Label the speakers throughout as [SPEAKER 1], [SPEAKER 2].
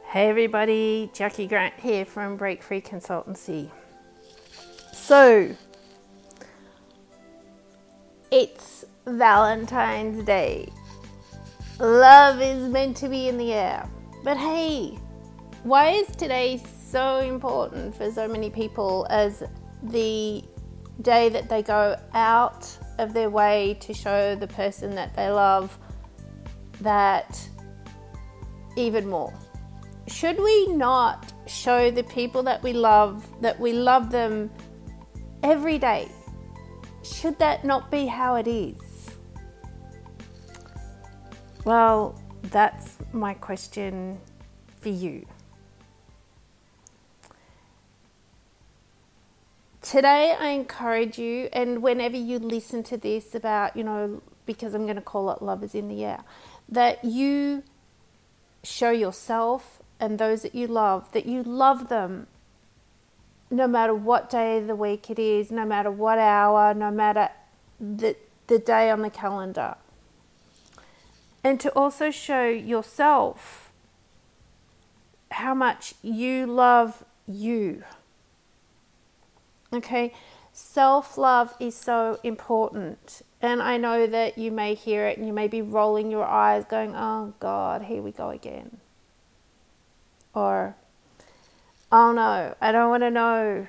[SPEAKER 1] Hey everybody, Jackie Grant here from Break Free Consultancy. So, it's Valentine's Day. Love is meant to be in the air. But hey, why is today so important for so many people as the day that they go out of their way to show the person that they love that even more? Should we not show the people that we love them every day? Should that not be how it is? Well, that's my question for you. Today I encourage you, and whenever you listen to this about, because I'm going to call it Love is in the Air, that you show yourself and those that you love them no matter what day of the week it is, no matter what hour, no matter the day on the calendar. And to also show yourself how much you love you. Okay, self-love is so important. And I know that you may hear it and you may be rolling your eyes going, oh God, here we go again. Or, oh no, I don't want to know.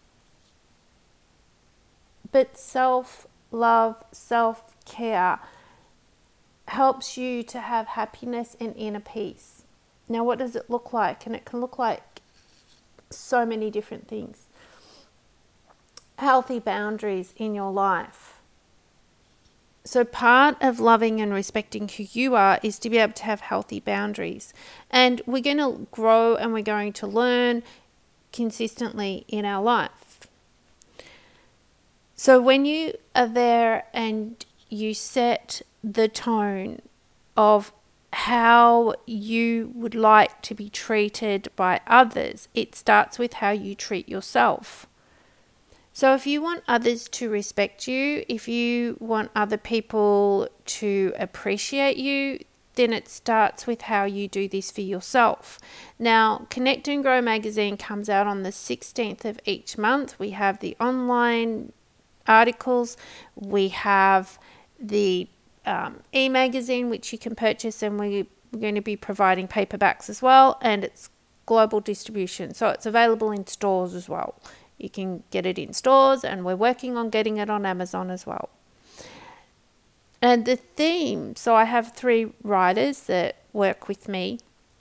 [SPEAKER 1] But self-love, self-care helps you to have happiness and inner peace. Now, what does it look like? And it can look like so many different things. Healthy boundaries in your life. So part of loving and respecting who you are is to be able to have healthy boundaries. And we're going to grow and we're going to learn consistently in our life. So when you are there and you set the tone of how you would like to be treated by others, it starts with how you treat yourself. So if you want others to respect you, if you want other people to appreciate you, then it starts with how you do this for yourself. Now, Connect and Grow magazine comes out on the 16th of each month. We have the online articles. We have the e-magazine, which you can purchase, and we're going to be providing paperbacks as well, and it's global distribution. So it's available in stores as well. You can get it in stores, and we're working on getting it on Amazon as well. And the theme, so I have 3 writers that work with me,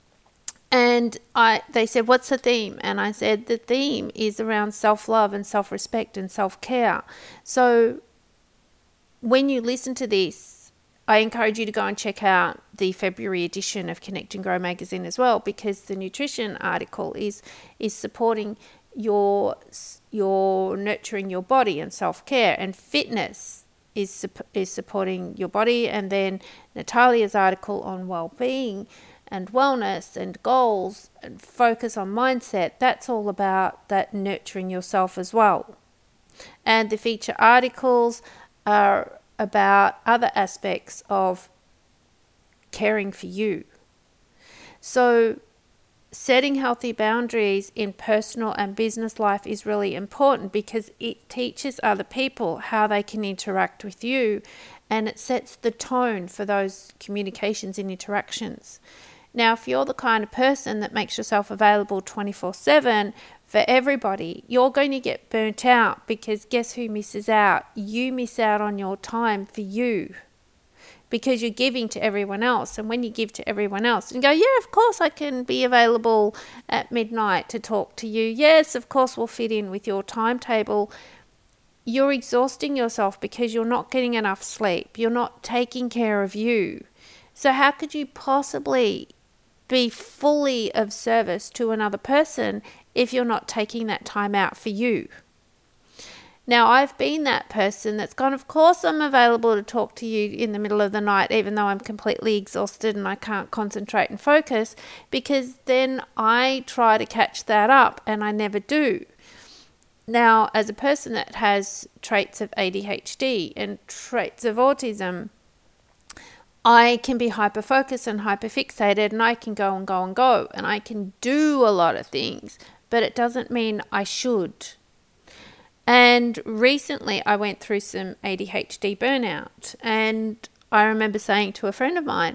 [SPEAKER 1] and they said, what's the theme? And I said, the theme is around self-love and self-respect and self-care. So when you listen to this, I encourage you to go and check out the February edition of Connect and Grow magazine as well, because the nutrition article is supporting your nurturing your body and self-care, and fitness is supporting your body. And then Natalia's article on well-being and wellness and goals and focus on mindset, that's all about that nurturing yourself as well. And the feature articles are about other aspects of caring for you. So setting healthy boundaries in personal and business life is really important, because it teaches other people how they can interact with you, and it sets the tone for those communications and interactions. Now, if you're the kind of person that makes yourself available 24/7 for everybody, you're going to get burnt out, because guess who misses out? You miss out on your time for you, because you're giving to everyone else. And when you give to everyone else and go, yeah, of course I can be available at midnight to talk to you. Yes, of course we'll fit in with your timetable. You're exhausting yourself because you're not getting enough sleep. You're not taking care of you. So how could you possibly be fully of service to another person if you're not taking that time out for you? Now, I've been that person that's gone, of course I'm available to talk to you in the middle of the night, even though I'm completely exhausted and I can't concentrate and focus, because then I try to catch that up and I never do. Now, as a person that has traits of ADHD and traits of autism, I can be hyper focused and hyper fixated, and I can go and go and go, and I can do a lot of things, but it doesn't mean I should. And recently I went through some ADHD burnout, and I remember saying to a friend of mine,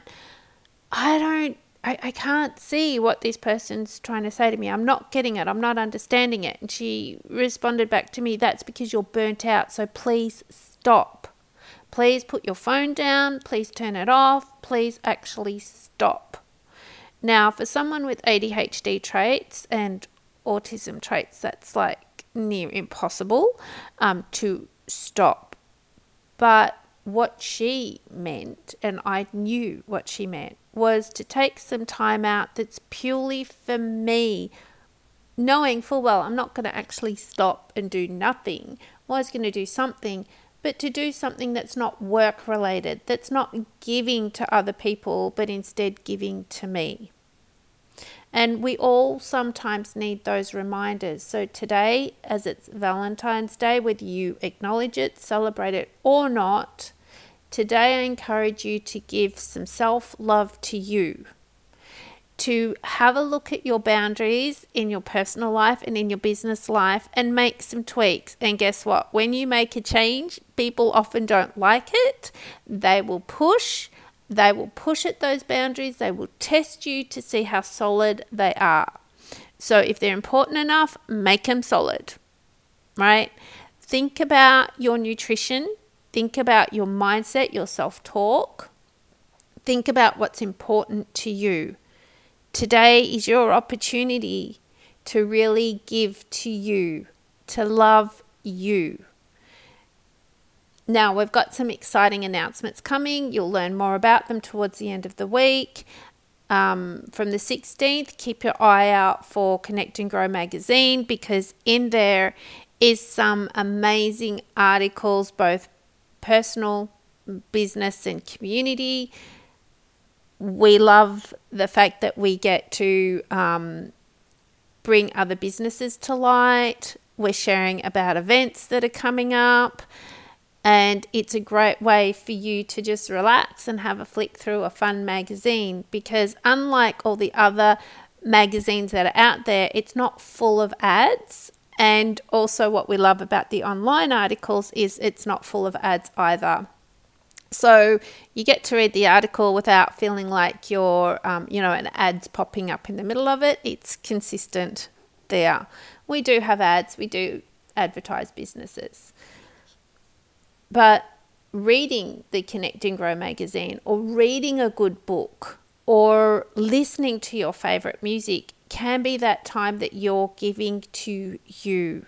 [SPEAKER 1] I can't see what this person's trying to say to me. I'm not getting it. I'm not understanding it. And she responded back to me, that's because you're burnt out. So please stop. Please put your phone down. Please turn it off. Please actually stop. Now, for someone with ADHD traits and autism traits, that's like near impossible to stop. But what she meant, and I knew what she meant, was to take some time out that's purely for me, knowing full well I'm not going to actually stop and do nothing. I was going to do something, but to do something that's not work related, that's not giving to other people, but instead giving to me. And we all sometimes need those reminders. So today, as it's Valentine's Day, whether you acknowledge it, celebrate it or not, today I encourage you to give some self-love to you, to have a look at your boundaries in your personal life and in your business life and make some tweaks. And guess what? When you make a change, people often don't like it. They will push at those boundaries. They will test you to see how solid they are. So if they're important enough, make them solid, right? Think about your nutrition. Think about your mindset, your self-talk. Think about what's important to you. Today is your opportunity to really give to you, to love you. Now, we've got some exciting announcements coming. You'll learn more about them towards the end of the week. From the 16th, keep your eye out for Connect and Grow magazine, because in there is some amazing articles, both personal, business and community. We love the fact that we get to bring other businesses to light. We're sharing about events that are coming up. And it's a great way for you to just relax and have a flick through a fun magazine, because unlike all the other magazines that are out there, it's not full of ads. And also what we love about the online articles is it's not full of ads either. So you get to read the article without feeling like you're, an ad's popping up in the middle of it. It's consistent there. We do have ads. We do advertise businesses. But reading the Connect and Grow magazine, or reading a good book, or listening to your favorite music can be that time that you're giving to you.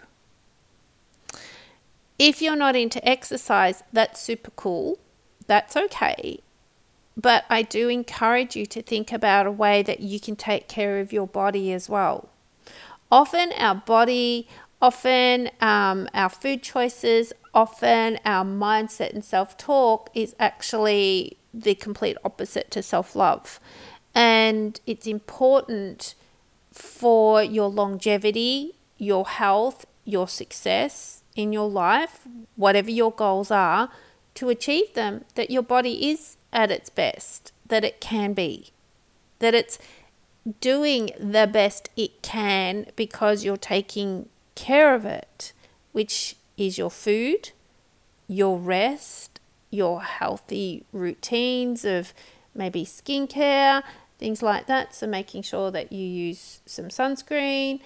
[SPEAKER 1] If you're not into exercise, that's super cool. That's okay. But I do encourage you to think about a way that you can take care of your body as well. Often our body, our food choices, often our mindset and self-talk is actually the complete opposite to self-love. And it's important for your longevity, your health, your success in your life, whatever your goals are, to achieve them, that your body is at its best, that it can be, that it's doing the best it can because you're taking care of it, which is your food, your rest, your healthy routines of maybe skincare, things like that. So making sure that you use some sunscreen.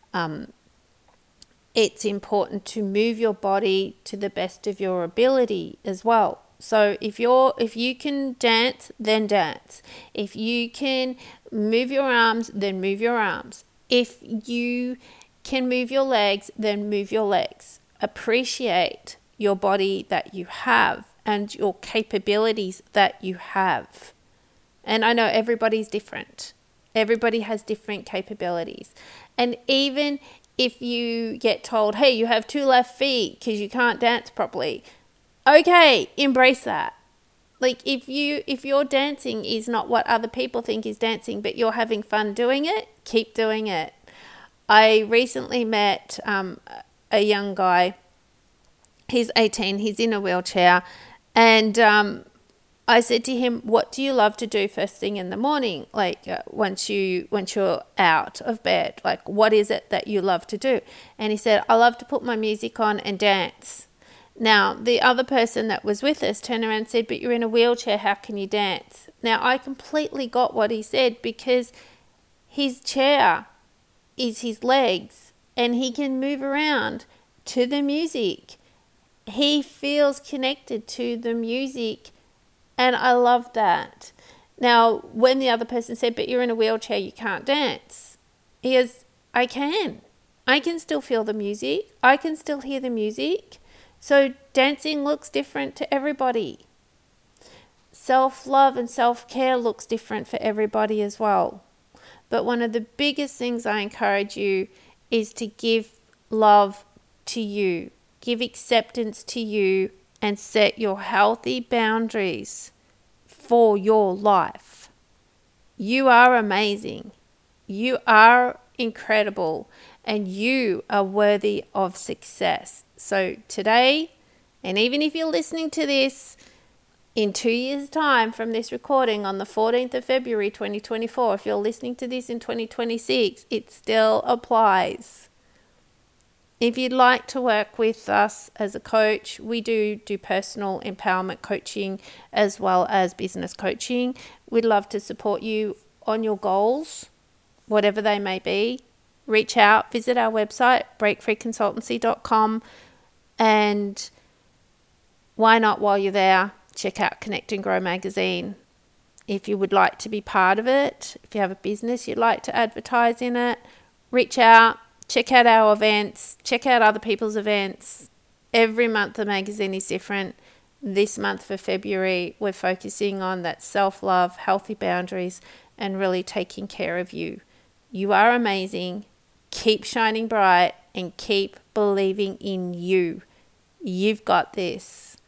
[SPEAKER 1] It's important to move your body to the best of your ability as well. So if you can dance, then dance. If you can move your arms, then move your arms. If you can move your legs, then move your legs. Appreciate your body that you have and your capabilities that you have. And I know everybody's different. Everybody has different capabilities. And even if you get told, hey, you have 2 left feet because you can't dance properly, okay, embrace that. Like if your dancing is not what other people think is dancing, but you're having fun doing it, keep doing it. I recently met a young guy. He's 18. He's in a wheelchair, and I said to him, what do you love to do first thing in the morning? Like once you're out of bed, like what is it that you love to do? And he said, I love to put my music on and dance. Now, the other person that was with us turned around and said, but you're in a wheelchair, how can you dance? Now, I completely got what he said, because his chair is his legs and he can move around to the music. He feels connected to the music, and I love that. Now, when the other person said, but you're in a wheelchair, you can't dance, he goes, I can. I can still feel the music. I can still hear the music. So dancing looks different to everybody. Self-love and self-care looks different for everybody as well. But one of the biggest things I encourage you is to give love to you, give acceptance to you, and set your healthy boundaries for your life. You are amazing. You are incredible, and you are worthy of success. So today, and even if you're listening to this in 2 years' time from this recording on the 14th of February 2024, if you're listening to this in 2026, it still applies. If you'd like to work with us as a coach, we do personal empowerment coaching as well as business coaching. We'd love to support you on your goals, whatever they may be. Reach out, visit our website, breakfreeconsultancy.com, and why not, while you're there, check out Connect and Grow magazine. If you would like to be part of it, if you have a business you'd like to advertise in it, reach out, check out our events, check out other people's events. Every month the magazine is different. This month for February, we're focusing on that self-love, healthy boundaries, and really taking care of you. You are amazing. Keep shining bright and keep believing in you. You've got this.